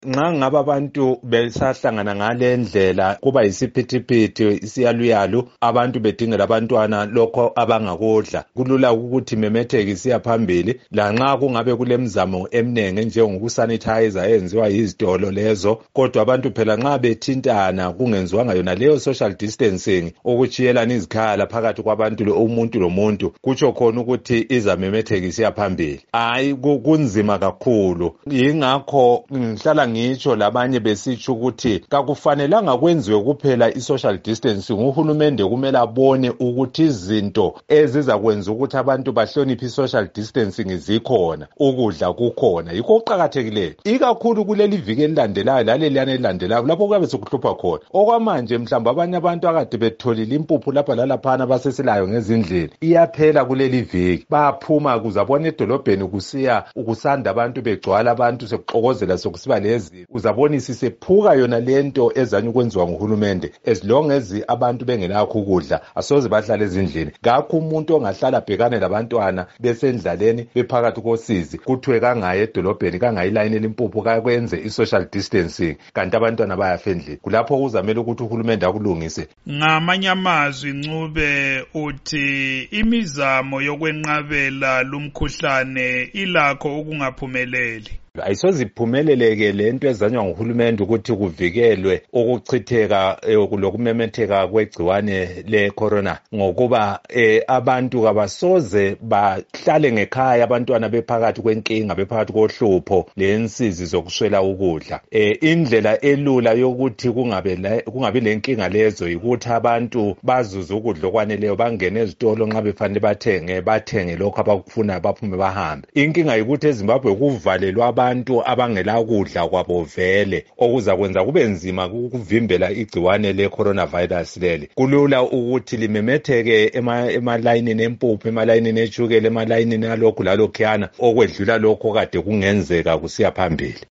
Nxa ngaba abantu besahlangana ngale ndlela kuba yisiphithiphithi isiyaluyalu abantu bedingela abantwana lokho abangakudla kulula ukuthi memetheke isiya phambili lanxa kungabe kulemizamo eminengi njengokusanitizer eyenziwa yizitolo lezo kodwa abantu phela nxa bethintana kungenziwanga yona leyo social distancing ukuchiyelana izikhala phakathi kwabantu umuntu lomuntu kutsho khona ukuthi izamemetheka isiya phambili hayi kunzima kakhulu yingakho ngihlala ngitsho labanye besitsho ukuthi kakufanelanga kwenziwe kuphela i-social distancing uhulumende kumele abone ukuthi izinto ezizakwenza ukuthi abantu bahloniphe i-social distancing zikhona ukudla kukhona yikho okuqakathekileyo ikakhulu kuleli viki elilandelayo laleliyana elilandelayo lapho kuyabe sekuhlupha khona okwamanje mhlawumbe abanye abantu akade betholile impuphu lapha lalaphana basesilayo ngezindlela iyaphela kuleli viki bayaphuma kuzabona edolobheni kusanda abantu begcwala abantu sekuxokozela sokusiba lezi uzabona isisephuka yona lento ezanye ukwenziwa nguhulumende as long as abantu bengelakho ukudla asoze bahlala ezindlini ngakho umuntu ongahlala abhekane labantwana besendlaleni bephakathi kosizi kuthiwe kangaye edolobheni kangayilayini elimpuphu kakwenze i-social distancing kanti abantwana bayafa endlini kulapho kuzamele ukuthi uhulumende akulungise. Ngamanye amazwi Ncube uthi imizamo yokwenqabela lumkhuhlane ilakho ukungaphumeleli. Ayisoze iphumeleleke lento ezanywa nguhulumende ukuthi kuvikelwe ukuchitheka lokumemetheka kwegciwane le-corona ngokuba abantu kabasoze bahlale ngekhaya abantwana bephakathi kwenkinga bephakathi kohlupho lensizi zokuswela ukudla. Indlela elula yokuthi kungabi lenkinga lezo yikuthi abantu bazuze ukudla okwaneleyo bangene ezitolo nxa befanele bathenge lokho abakufuna baphume bahambe. Inkinga yikuthi eZimbabwe kuvalelwa abantu abangela kudla kwabo vele okuzakwenza kube nzima ukuvimbela igciwane le-coronavirus leli kulula ukuthi limemetheke emalayinini empuphu emalayinini etshukela emalayinini alokhu lalokhuyana okwedlula lokho kade kungenzeka kusiya phambili.